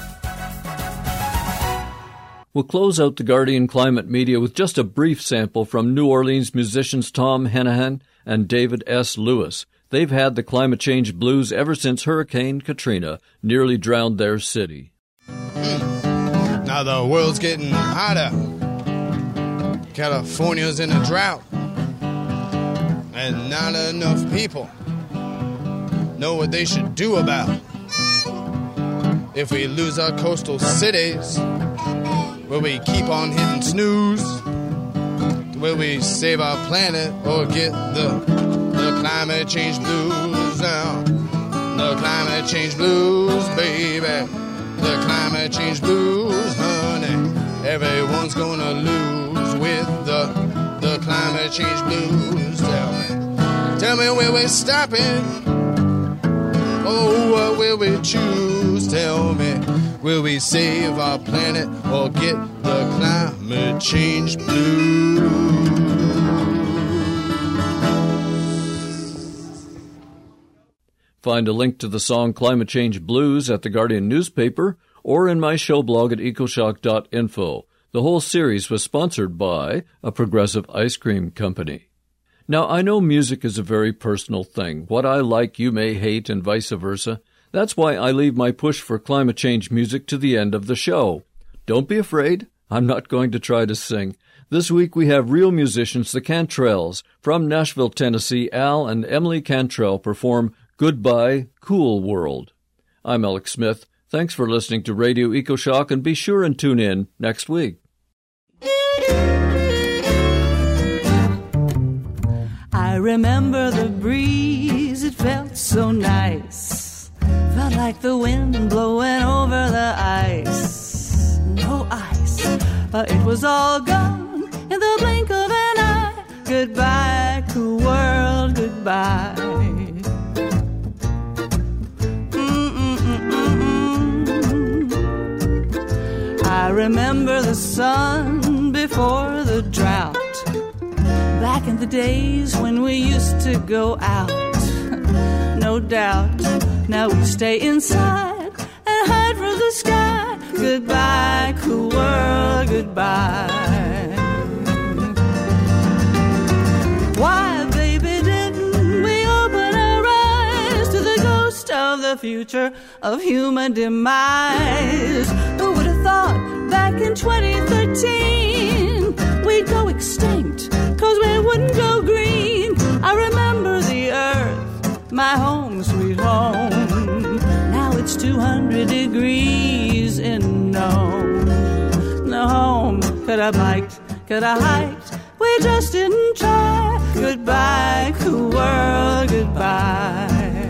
We'll close out the Guardian Climate Media with just a brief sample from New Orleans musicians Tom Henahan and David S. Lewis. They've had the climate change blues ever since Hurricane Katrina nearly drowned their city. Now the world's getting hotter. California's in a drought. And not enough people know what they should do about it. If we lose our coastal cities, will we keep on hitting snooze? Will we save our planet or get the climate change blues now? The climate change blues, baby. The climate change blues, honey. Everyone's gonna lose with the climate change blues. Tell me where we're stopping. Oh, what will we choose? Tell me, will we save our planet or get the climate change blues? Find a link to the song Climate Change Blues at the Guardian newspaper or in my show blog at ecoshock.info. The whole series was sponsored by a Progressive ice cream company. Now, I know music is a very personal thing. What I like, you may hate, and vice versa. That's why I leave my push for climate change music to the end of the show. Don't be afraid. I'm not going to try to sing. This week we have real musicians, the Cantrells. From Nashville, Tennessee, Al and Emily Cantrell perform Goodbye, Cool World. I'm Alex Smith. Thanks for listening to Radio EcoShock, and be sure and tune in next week. I remember the breeze, it felt so nice. Felt like the wind blowing over the ice. No ice, it was all gone in the blink of an eye. Goodbye, cool world, goodbye. I remember the sun before the drought. Back in the days when we used to go out, no doubt. Now we stay inside and hide from the sky. Goodbye, cool world, goodbye. Why, baby, didn't we open our eyes to the ghost of the future of human demise? Who would have thought back in 2013 we'd go extinct? 'Cause we wouldn't go green. I remember the earth, my home, sweet home. Now it's 200 degrees in no home. Could I biked, could I hiked? We just didn't try. Goodbye, cool world, goodbye.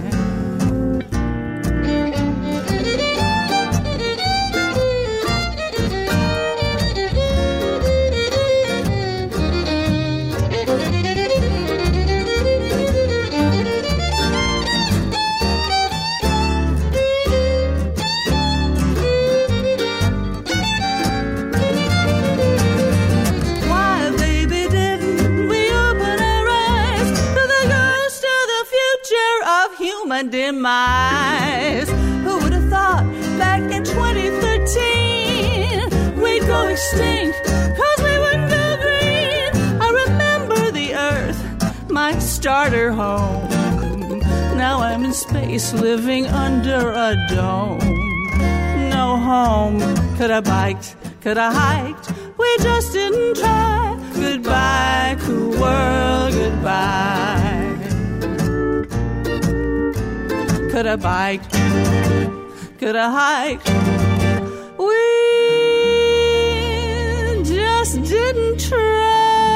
Demise. Who would have thought back in 2013 we'd go extinct 'cause we wouldn't go green? I remember the earth, my starter home. Now I'm in space living under a dome. No home. Could I biked, could I hiked? We just didn't try. goodbye, cool world, goodbye. Could I bike? Could I hike? We just didn't try.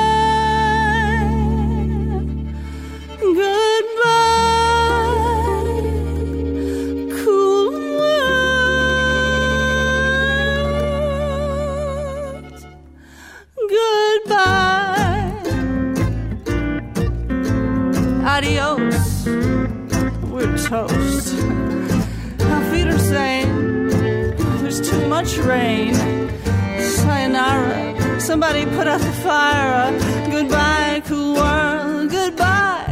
Goodbye, cool world. Goodbye. Adios. We're toast. Our feet are saying there's too much rain. Sayonara. Somebody put out the fire. Goodbye, cool world. Goodbye.